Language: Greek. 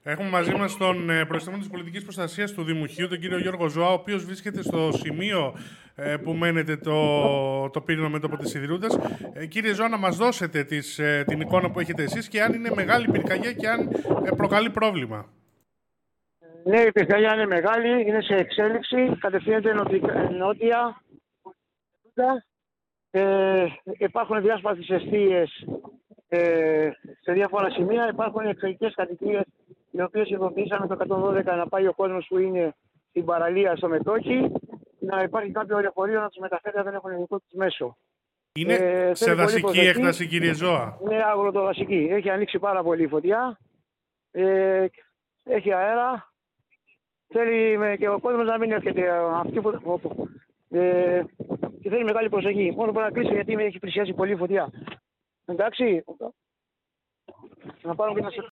Έχουμε μαζί μας τον προϊστάμενο της πολιτικής προστασίας του Δημουχείου, τον κύριο Γιώργο Ζώα, ο οποίος βρίσκεται στο σημείο που μένετε το πύρινο μέτωπο της Σιδηρούτας. Κύριε Ζώα, να μας δώσετε την εικόνα που έχετε εσείς και αν είναι μεγάλη πυρκαγιά και αν προκαλεί πρόβλημα. Ναι, η πυρκαγιά είναι μεγάλη, είναι σε εξέλιξη, κατευθύνεται νότια. Υπάρχουν διάσπαρτες εστίες σε διάφορα σημεία. Υπάρχουν εξωτερικές κατοικίες, οι οποίες ειδοποιήσαμε το 112 να πάει ο κόσμος που είναι στην παραλία στο μετόχι, να υπάρχει κάποιο λεωφορείο να τους μεταφέρει αν δεν έχουν ελληνικό τους μέσο. Είναι σε δασική έκταση, κύριε Ζώα. Είναι αγροτοδασική. Έχει ανοίξει πάρα πολύ η φωτιά. Έχει αέρα. Θέλει και ο κόσμος να μην έρχεται και θέλει μεγάλη προσοχή. Μόνο μπορεί να κλείσει γιατί έχει πλησιάσει πολύ η φωτιά. Εντάξει. Να πάρουμε και να σε